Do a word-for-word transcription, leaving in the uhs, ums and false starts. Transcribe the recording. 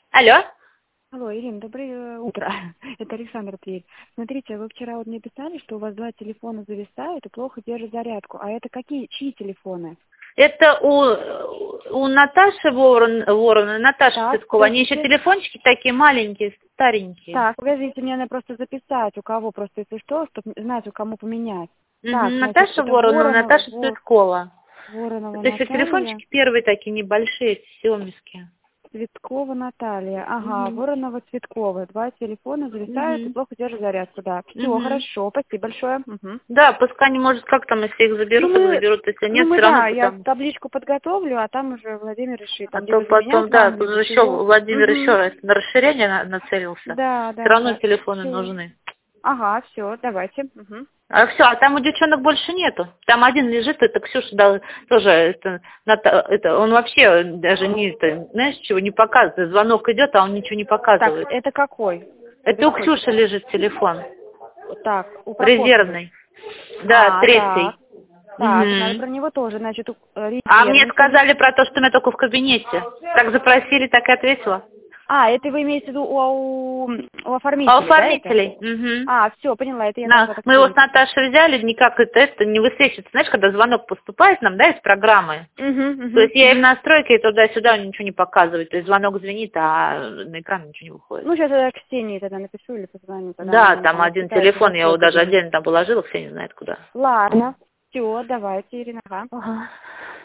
Алло. Алло, Ирина, доброе утро. Это Александр Тверь. Смотрите, вы вчера вот мне писали, что у вас два телефона зависают и плохо держат зарядку. А это какие, чьи телефоны? Это у, у Наташи Ворон, Ворона, Наташи Так, Цветкова. Они еще подождите. телефончики такие маленькие, старенькие. Так, подождите, мне надо просто записать, у кого, просто если что, чтобы знать, у кому поменять. Так, Угу. значит, Наташа это Ворона, Воронова, Наташа Вор, Цветкова. Воронова Это еще Наталья, телефончики первые такие небольшие, сиомовские. Цветкова Наталья. Ага, Угу. Воронова Цветкова. Два телефона зависают и Угу. плохо держат зарядку, да. Все, Угу. хорошо, спасибо большое. Мгм. Да, пускай они, может, как там, если их Ну заберут, так мы, заберут, если ну нет, мы все равно да, я потом. табличку подготовлю, а там уже Владимир решит, А там то либо заменять потом, да, вам, тут либо же еще чего. Владимир еще Угу. раз на расширение на- нацелился. Да, Все да, равно да. телефоны Все. нужны. Ага, все, давайте. Угу. А все, а там у девчонок больше нету. Там один лежит, это Ксюша дал, тоже, это, Ната- это, он вообще даже не, это, знаешь, чего не показывает. Звонок идет, а он ничего не Так, показывает. это какой? Это Это у какой Ксюши телефон? лежит телефон. Так, у Прокофьевой. Резервный. Да, А, так. третий. Так, надо Мгм. про него тоже, значит, у- э, А мне резервный телефон. сказали про то, что у меня только в кабинете. Как запросили, так и ответила. А, это вы имеете в виду у, у, у А у оформителей, да, это? оформителей? Угу. А, все, поняла, это я тогда На, так мы его с поняла. Наташей взяли, никак это, это не высвечивается. Знаешь, когда звонок поступает нам, да, из программы. Угу, То угу, есть я им угу. настройки туда-сюда ничего не показывает. То есть звонок звенит, а на экран ничего не выходит. Ну, сейчас я Ксении тогда напишу или позвоню, тогда она Да, мне там там один распитает телефон, я его настройку даже сделать. отдельно там положила, все не знает куда. Ладно, все, давайте, Ирина, ага. Ага.